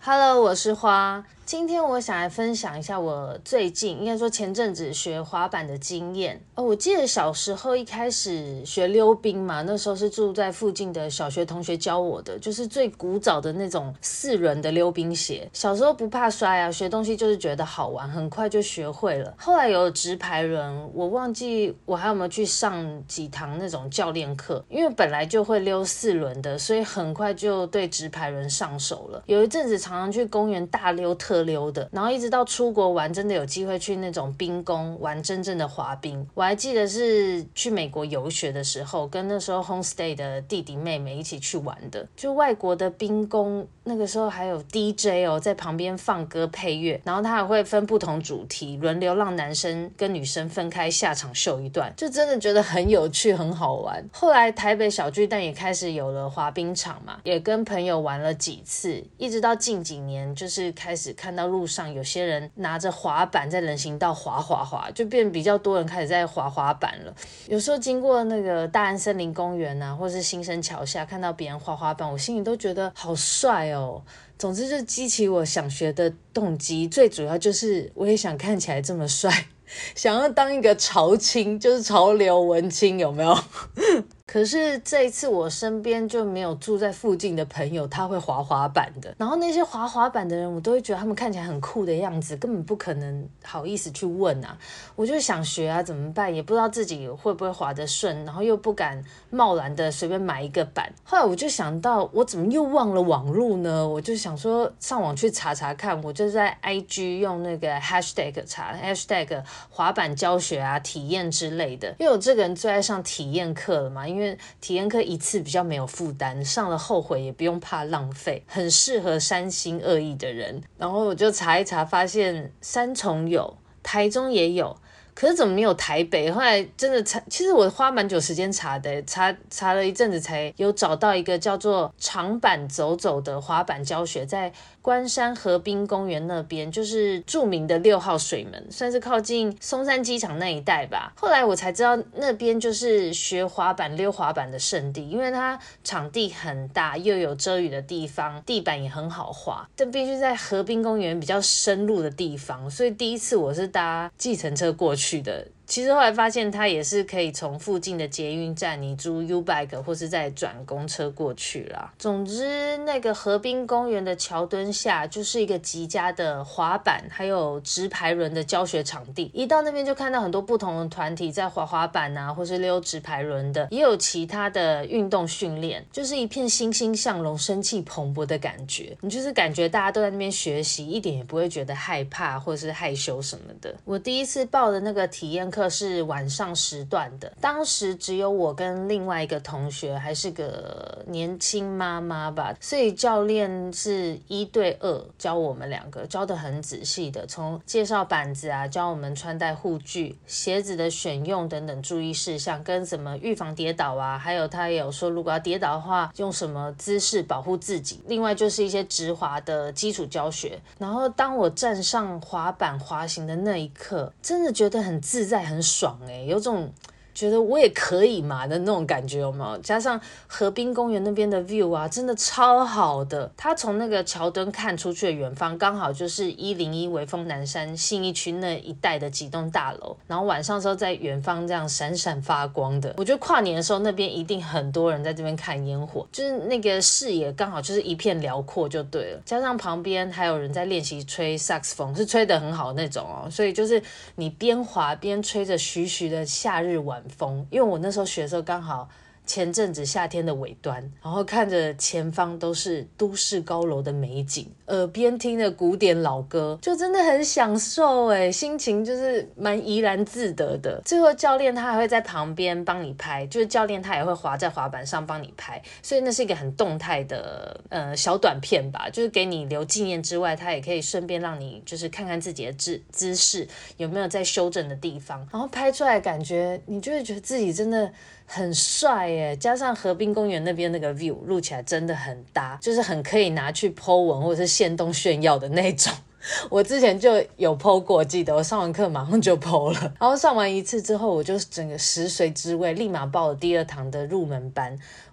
Hello， 我是花。今天我想来分享一下我最近，应该说前阵子学滑板的经验。我记得小时候一开始学溜冰嘛，那时候是住在附近的小学同学教我的，就是最古早的那种4轮的溜冰鞋。小时候不怕摔啊，学东西就是觉得好玩，很快就学会了。后来有直排轮，我忘记我还有没有去上几堂那种教练课，因为本来就会溜4轮的，所以很快就对直排轮上手了。有一阵子常常去公园大溜特溜的，然后一直到出国玩，真的有机会去那种冰宫玩真正的滑冰。我还记得是去美国游学的时候，跟那时候 homestay 的弟弟妹妹一起去玩的。就外国的冰宫，那个时候还有 DJ 在旁边放歌配乐，然后他还会分不同主题，轮流让男生跟女生分开下场秀一段，就真的觉得很有趣很好玩。后来台北小巨蛋也开始有了滑冰场嘛，也跟朋友玩了几次，一直到近几年就是开始看到路上有些人拿着滑板在人行道滑，就变比较多人开始在滑滑板了。有时候经过那个大安森林公园啊，或是新生桥下，看到别人滑滑板，我心里都觉得好帅哦。总之就激起我想学的动机，最主要就是我也想看起来这么帅，想要当一个潮青，就是潮流文青，有没有？可是这一次我身边就没有住在附近的朋友他会滑滑板的，然后那些滑滑板的人我都会觉得他们看起来很酷的样子，根本不可能好意思去问啊。我就想学啊，怎么办？也不知道自己会不会滑得顺，然后又不敢贸然的随便买一个板。后来我就想到我怎么又忘了网路呢？我就想说上网去查查看，我就在 IG 用那个 hashtag 查 hashtag 滑板教学啊体验之类的，因为我这个人最爱上体验课了嘛，因为体验课一次比较没有负担，上了后悔也不用怕浪费，很适合三心二意的人。然后我就查一查，发现三重有，台中也有，可是怎么没有台北？后来真的其实我花蛮久时间查的，查了一阵子才有找到一个叫做长板走走的滑板教学，在关山河滨公园那边，就是著名的6号水门，算是靠近松山机场那一带吧。后来我才知道那边就是学滑板溜滑板的圣地，因为它场地很大，又有遮雨的地方，地板也很好滑，但必须在河滨公园比较深入的地方，所以第一次我是搭计程车过去的。其实后来发现它也是可以从附近的捷运站你租 U-Bike 或是再转公车过去啦。总之那个河滨公园的桥墩下就是一个极佳的滑板还有直排轮的教学场地，一到那边就看到很多不同的团体在滑滑板啊，或是溜直排轮的，也有其他的运动训练，就是一片欣欣向荣生气蓬勃的感觉。你就是感觉大家都在那边学习，一点也不会觉得害怕或是害羞什么的。我第一次报的那个体验课是晚上时段的，当时只有我跟另外一个同学，还是个年轻妈妈吧，所以教练是1对2教我们2个，教得很仔细的，从介绍板子啊，教我们穿戴护具、鞋子的选用等等注意事项，跟怎么预防跌倒啊，还有他也有说如果要跌倒的话用什么姿势保护自己，另外就是一些直滑的基础教学。然后当我站上滑板滑行的那一刻，真的觉得很自在很爽有种觉得我也可以嘛的那种感觉，有没有？加上河滨公园那边的 view 啊，真的超好的。它从那个桥墩看出去的远方，刚好就是101微风南山信义区那一带的几栋大楼，然后晚上的时候在远方这样闪闪发光的。我觉得跨年的时候那边一定很多人在这边看烟火，就是那个视野刚好就是一片辽阔就对了。加上旁边还有人在练习吹萨克斯风，是吹得很好那种所以就是你边滑边吹着徐徐的夏日晚风，因为我那时候学的时候刚好前阵子夏天的尾端，然后看着前方都是都市高楼的美景，耳边听着古典老歌，就真的很享受心情就是蛮怡然自得的。最后教练他还会在旁边帮你拍，就是教练他也会滑在滑板上帮你拍，所以那是一个很动态的小短片吧，就是给你留纪念之外，他也可以顺便让你就是看看自己的姿势有没有在修正的地方，然后拍出来感觉你就会觉得自己真的很帅加上河滨公园那边那个 view 录起来真的很搭，就是很可以拿去 po 文或者是限动炫耀的那种。我之前就有 po 过，记得我上完课马上就 po 了，然后上完一次之后我就整个食髓知味，立马报了第2堂的入门班。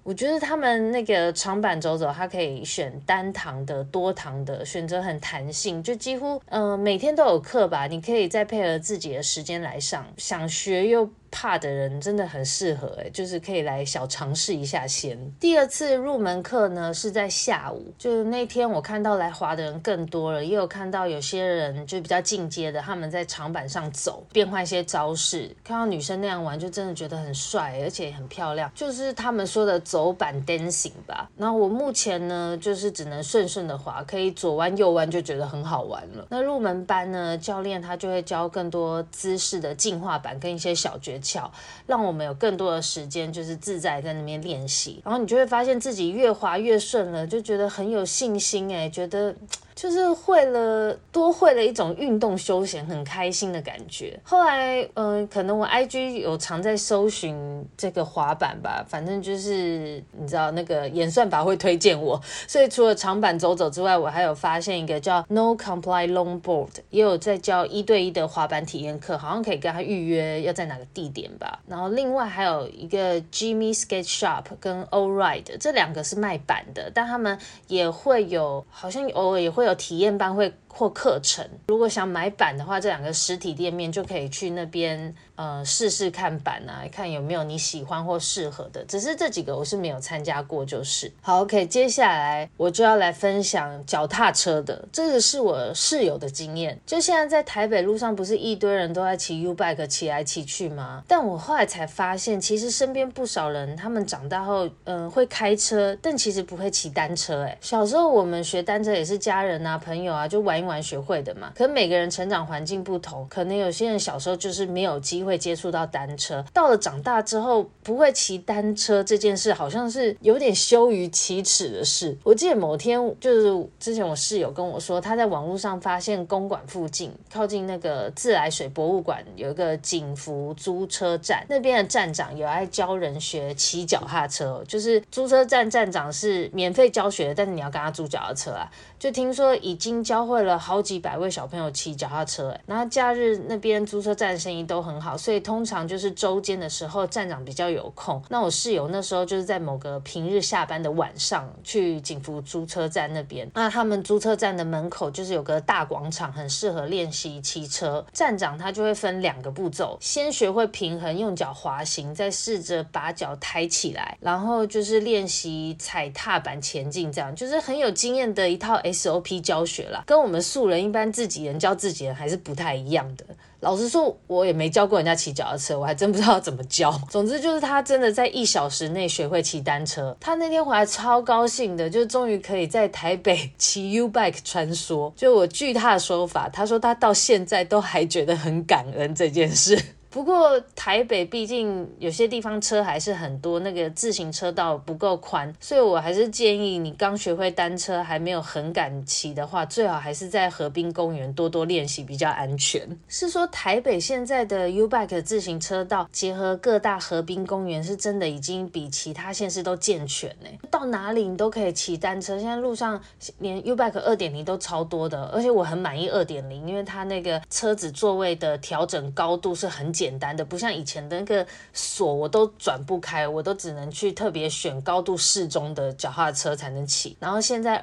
我觉得他们那个长板走走，它可以选单堂的、多堂的，选择很弹性，就几乎每天都有课吧，你可以再配合自己的时间来上。想学又怕的人真的很适合就是可以来小尝试一下先。第二次入门课呢是在下午，就那天我看到来滑的人更多了，也有看到有些人就比较进阶的，他们在长板上走，变换一些招式，看到女生那样玩就真的觉得很帅，而且很漂亮，就是他们说的走板 dancing 吧。然后我目前呢就是只能顺顺的滑，可以左弯右弯就觉得很好玩了。那入门班呢，教练他就会教更多姿势的进化版跟一些小诀窍，让我们有更多的时间就是自在在那边练习，然后你就会发现自己越滑越顺了，就觉得很有信心觉得就是多会了一种运动休闲，很开心的感觉。后来可能我 IG 有常在搜寻这个滑板吧，反正就是你知道那个演算法会推荐我，所以除了长板走走之外，我还有发现一个叫 No Comply Longboard， 也有在教1对1的滑板体验课，好像可以跟他预约要在哪个地点吧。然后另外还有一个 Jimmy Skate Shop 跟 All Ride， 这两个是卖板的，但他们也会有，好像偶尔也会有体验班或课程。如果想买板的话，这两个实体店面就可以去那边试试看板啊，看有没有你喜欢或适合的。只是这几个我是没有参加过就是。好 OK， 接下来我就要来分享脚踏车的，这个是我室友的经验。就现在在台北路上不是一堆人都在骑 U-Bike 骑来骑去吗？但我后来才发现，其实身边不少人他们长大后会开车，但其实不会骑单车小时候我们学单车也是家人啊朋友啊就玩一玩学会的嘛，可每个人成长环境不同，可能有些人小时候就是没有机会接触到单车，到了长大之后不会骑单车这件事好像是有点羞于启齿的事。我记得某天就是之前我室友跟我说，他在网络上发现公馆附近靠近那个自来水博物馆有一个景福租车站，那边的站长有爱教人学骑脚踏车，就是租车站站长是免费教学的，但是你要跟他租脚踏车啊。就听说已经教会了好几百位小朋友骑脚踏车然后假日那边租车站生意都很好，所以通常就是周间的时候站长比较有空。那我室友那时候就是在某个平日下班的晚上去景福租车站那边，那他们租车站的门口就是有个大广场，很适合练习骑车。站长他就会分2个步骤，先学会平衡用脚滑行，再试着把脚抬起来，然后就是练习踩踏板前进，这样就是很有经验的一套 SOP 教学啦，跟我们素人一般自己人教自己人还是不太一样的。老实说我也没教过人家骑脚踏车，我还真不知道怎么教。总之就是他真的在1小时内学会骑单车，他那天回来超高兴的，就终于可以在台北骑 U-Bike 穿梭。就我据他的说法，他说他到现在都还觉得很感恩这件事。不过台北毕竟有些地方车还是很多，那个自行车道不够宽，所以我还是建议你刚学会单车还没有很敢骑的话，最好还是在河滨公园多多练习比较安全。是说台北现在的 U-Bike 自行车道结合各大河滨公园是真的已经比其他县市都健全到哪里你都可以骑单车，现在路上连 U-Bike 2.0 都超多的，而且我很满意 2.0， 因为它那个车子座位的调整高度是很简单的，不像以前的那个锁我都转不开，我都只能去特别选高度适中的脚踏车才能骑。然后现在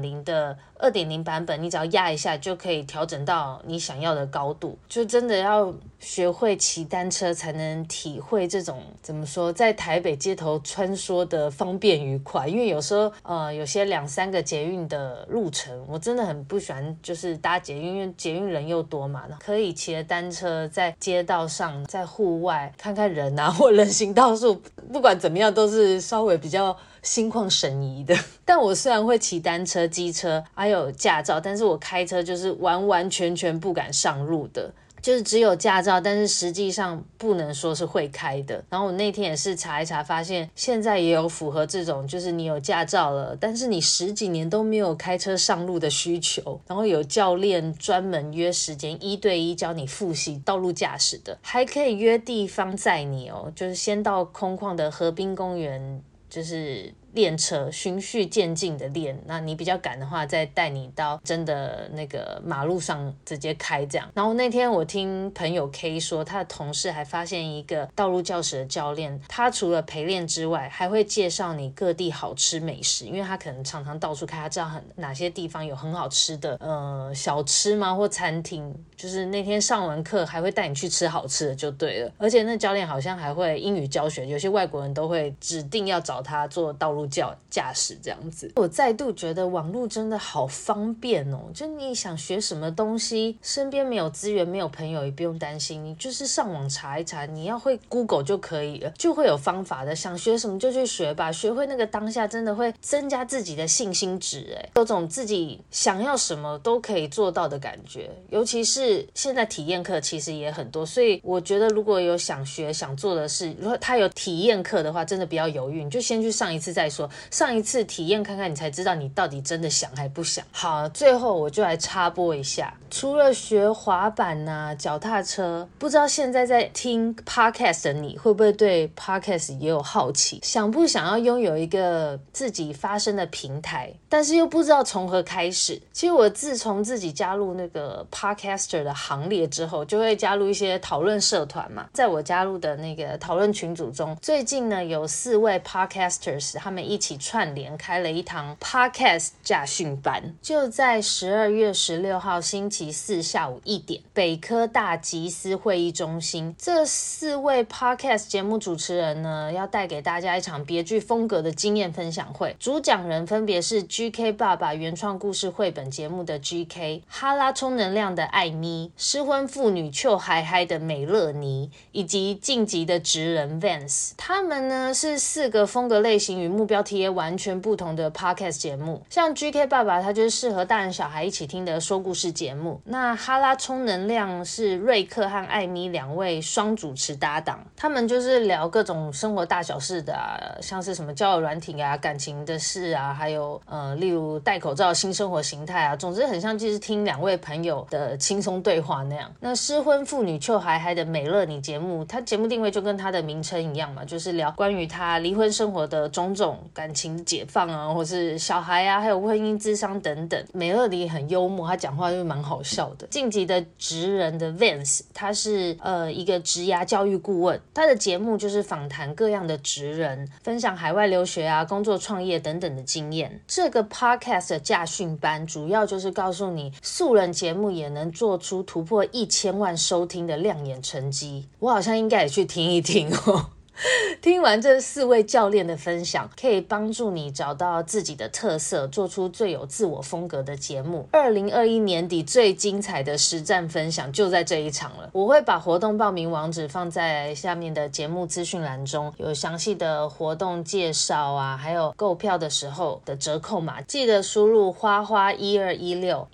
2.0 版本你只要压一下就可以调整到你想要的高度，就真的要学会骑单车才能体会这种怎么说在台北街头穿梭的方便愉快。因为有时候有些2-3个捷运的路程我真的很不喜欢就是搭捷运，因为捷运人又多嘛，可以骑着单车在街道上在户外看看人啊或人行道树，不管怎么样都是稍微比较心旷神怡的。但我虽然会骑单车机车还有驾照，但是我开车就是完完全全不敢上路的，就是只有驾照，但是实际上不能说是会开的。然后我那天也是查一查，发现现在也有符合这种就是你有驾照了，但是你10几年都没有开车上路的需求，然后有教练专门约时间1对1教你复习道路驾驶的，还可以约地方载你就是先到空旷的河滨公园就是练车，循序渐进的练。那你比较赶的话，再带你到真的那个马路上直接开这样。然后那天我听朋友 K 说，他的同事还发现一个道路教室的教练，他除了陪练之外，还会介绍你各地好吃美食，因为他可能常常到处开，他知道哪些地方有很好吃的小吃吗或餐厅，就是那天上完课还会带你去吃好吃的就对了。而且那教练好像还会英语教学，有些外国人都会指定要找他做道路驾驶这样子。我再度觉得网络真的好方便哦，就你想学什么东西，身边没有资源没有朋友也不用担心，你就是上网查一查，你要会 Google 就可以了，就会有方法的。想学什么就去学吧，学会那个当下真的会增加自己的信心值，有种自己想要什么都可以做到的感觉。尤其是现在体验课其实也很多，所以我觉得如果有想学想做的事，如果他有体验课的话，真的不要犹豫，你就先去上一次再说，上一次体验看看，你才知道你到底真的想还不想。好，最后我就来插播一下，除了学滑板啊脚踏车，不知道现在在听 podcast 的你会不会对 podcast 也有好奇，想不想要拥有一个自己发声的平台，但是又不知道从何开始。其实我自从自己加入那个 podcaster 的行列之后，就会加入一些讨论社团嘛，在我加入的那个讨论群组中，最近呢有4位 podcasters 他们一起串联开了一堂 podcast 驾训班，就在12月16号星期四下午1点，北科大集思会议中心。这4位 podcast 节目主持人呢，要带给大家一场别具风格的经验分享会。主讲人分别是 GK 爸爸原创故事绘本节目的 GK、 哈拉充能量的艾咪、失婚妇女糗嗨嗨的美乐妮，以及晋级的职人 Vance。 他们呢是4个风格类型与目标 TA 完全不同的 podcast 节目。像 GK 爸爸他就是适合大人小孩一起听的说故事节目，那哈拉充能量是瑞克和艾咪2位双主持搭档，他们就是聊各种生活大小事的像是什么交友软体啊、感情的事啊，还有例如戴口罩的新生活形态啊，总之很像就是听2位朋友的轻松对话那样。那失婚妇女糗嗨嗨的美乐妮节目，它节目定位就跟它的名称一样嘛，就是聊关于她离婚生活的种种感情解放啊，或是小孩啊，还有婚姻咨商等等。美乐妮很幽默，她讲话就蛮好笑的。晋级的职人的 Vance， 他是一个职涯教育顾问，他的节目就是访谈各样的职人，分享海外留学啊、工作创业等等的经验。这个 podcast 的驾训班主要就是告诉你，素人节目也能做出突破1000万收听的亮眼成绩。我好像应该也去听一听哦。听完这4位教练的分享，可以帮助你找到自己的特色，做出最有自我风格的节目。2021年底最精彩的实战分享就在这一场了。我会把活动报名网址放在下面的节目资讯栏中，有详细的活动介绍啊，还有购票的时候的折扣码，记得输入花花1216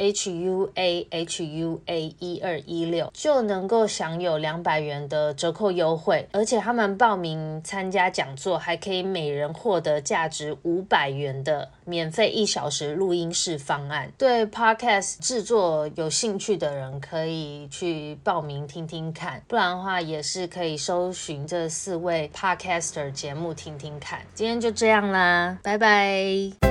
HUA1216 就能够享有200元的折扣优惠。而且他们报名参加讲座还可以每人获得价值500元的免费1小时录音室方案。对 podcast 制作有兴趣的人可以去报名听听看，不然的话也是可以搜寻这4位 podcaster 节目听听看。今天就这样啦，拜拜。